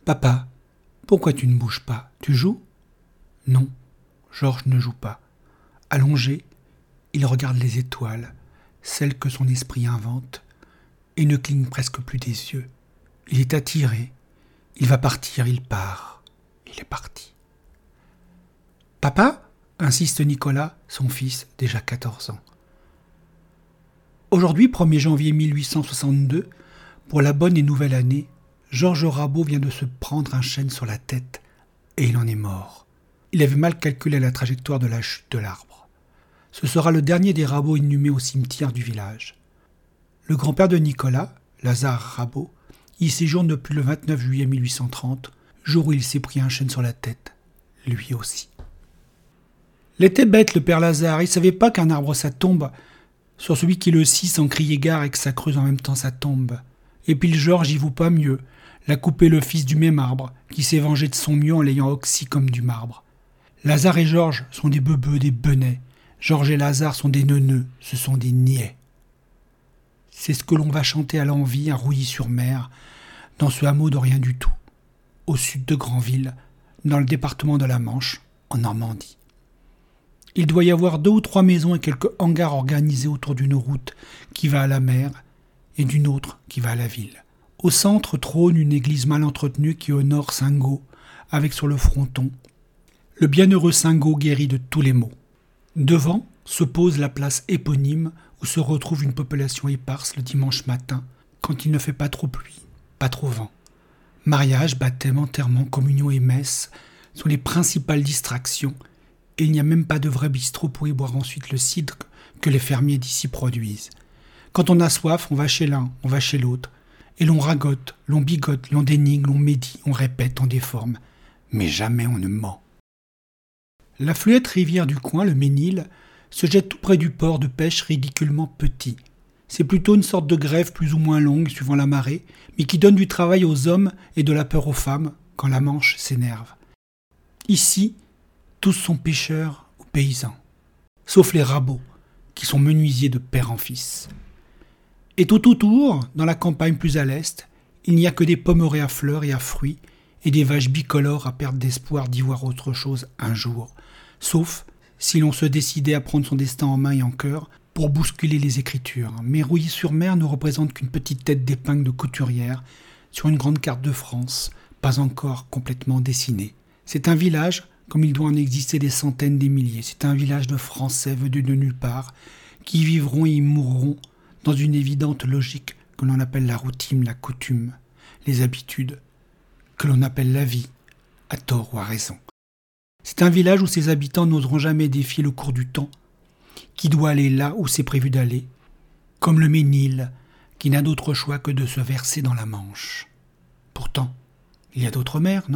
Papa, pourquoi tu ne bouges pas? Tu joues? Non, Georges ne joue pas. Allongé, il regarde les étoiles, celles que son esprit invente, et ne cligne presque plus des yeux. Il est attiré, il va partir, il part. Il est parti. Papa? Insiste Nicolas, son fils, déjà 14 ans. Aujourd'hui, 1er janvier 1862, pour la bonne et nouvelle année, Georges Rabault vient de se prendre un chêne sur la tête, et il en est mort. Il avait mal calculé la trajectoire de la chute de l'arbre. Ce sera le dernier des Rabault inhumés au cimetière du village. Le grand-père de Nicolas, Lazare Rabault, y séjourne depuis le 29 juillet 1830, jour où il s'est pris un chêne sur la tête, lui aussi. Il était bête, le père Lazare, il savait pas qu'un arbre ça tombe sur celui qui le scie sans crier gare et que ça creuse en même temps ça tombe. Et puis le Georges y vaut pas mieux, l'a coupé le fils du même arbre, qui s'est vengé de son mieux en l'ayant oxy comme du marbre. Lazare et Georges sont des beubeux, des benets. Georges et Lazare sont des neuneux, ce sont des niais. C'est ce que l'on va chanter à l'envi à Rouilly-sur-Mer, dans ce hameau de rien du tout, au sud de Granville, dans le département de la Manche, en Normandie. Il doit y avoir 2 ou 3 maisons et quelques hangars organisés autour d'une route qui va à la mer et d'une autre qui va à la ville. Au centre trône une église mal entretenue qui honore Saint-Gaud, avec sur le fronton le bienheureux Saint-Gaud guéri de tous les maux. Devant se pose la place éponyme où se retrouve une population éparse le dimanche matin, quand il ne fait pas trop pluie, pas trop vent. Mariage, baptême, enterrement, communion et messe sont les principales distractions, et il n'y a même pas de vrai bistrot pour y boire ensuite le cidre que les fermiers d'ici produisent. Quand on a soif, on va chez l'un, on va chez l'autre, et l'on ragote, l'on bigote, l'on dénigre, l'on médit, on répète, on déforme, mais jamais on ne ment. La fluette rivière du coin, le Ménil, se jette tout près du port de pêche ridiculement petit. C'est plutôt une sorte de grève plus ou moins longue suivant la marée, mais qui donne du travail aux hommes et de la peur aux femmes quand la Manche s'énerve. Ici, tous sont pêcheurs ou paysans, sauf les Rabault, qui sont menuisiers de père en fils. Et tout autour, dans la campagne plus à l'est, il n'y a que des pommerets à fleurs et à fruits, et des vaches bicolores à perdre d'espoir d'y voir autre chose un jour, sauf si l'on se décidait à prendre son destin en main et en cœur pour bousculer les écritures. Mais Rouilly-sur-Mer ne représente qu'une petite tête d'épingle de couturière sur une grande carte de France, pas encore complètement dessinée. C'est un village comme il doit en exister des centaines, des milliers. C'est un village de Français venus de nulle part, qui vivront et y mourront dans une évidente logique que l'on appelle la routine, la coutume, les habitudes, que l'on appelle la vie, à tort ou à raison. C'est un village où ses habitants n'oseront jamais défier le cours du temps, qui doit aller là où c'est prévu d'aller, comme le Ménil, qui n'a d'autre choix que de se verser dans la Manche. Pourtant, il y a d'autres mers, non ?